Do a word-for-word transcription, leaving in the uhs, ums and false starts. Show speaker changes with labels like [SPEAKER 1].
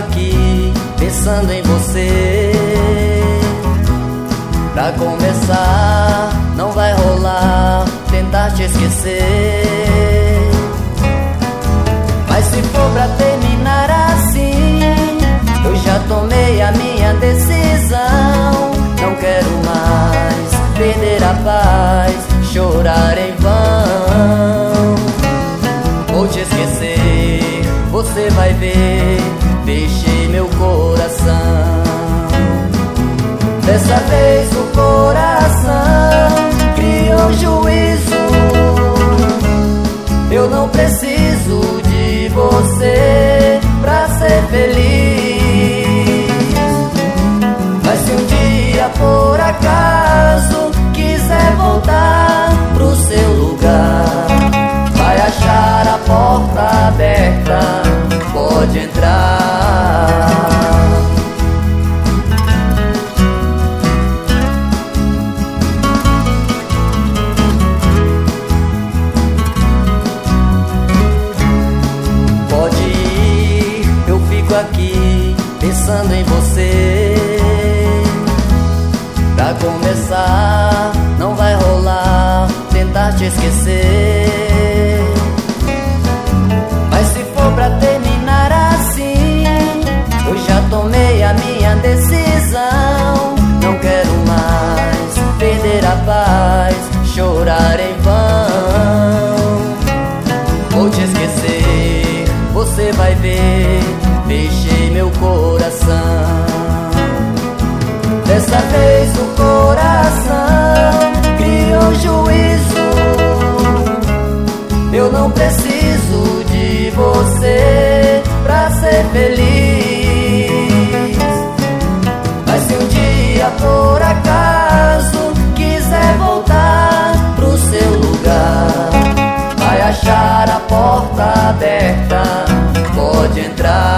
[SPEAKER 1] aqui pensando em você. Pra começar, não vai rolar tentar te esquecer. Mas se for pra terminar assim, eu já tomei a minha decisão. Não quero mais perder a paz, chorar em vão. Vou te esquecer, você vai ver, deixei meu coração. Dessa vez o coração criou juízo. Eu não preciso de você pra ser feliz. Mas se um dia por acaso quiser voltar pro seu lugar, vai achar a porta aberta, pode entrar. Pode ir, eu fico aqui pensando em você. Pra começar, não vai rolar tentar te esquecer. Mas se for pra terminar assim, eu já tomei a minha decisão. Não quero mais perder a paz, chorar em vão. Vou te esquecer, você vai ver, deixei meu coração. Dessa vez o coração criou juízo. Eu não preciso de você pra ser feliz. Mas se um dia por acaso quiser voltar pro seu lugar, vai achar a porta aberta, pode entrar.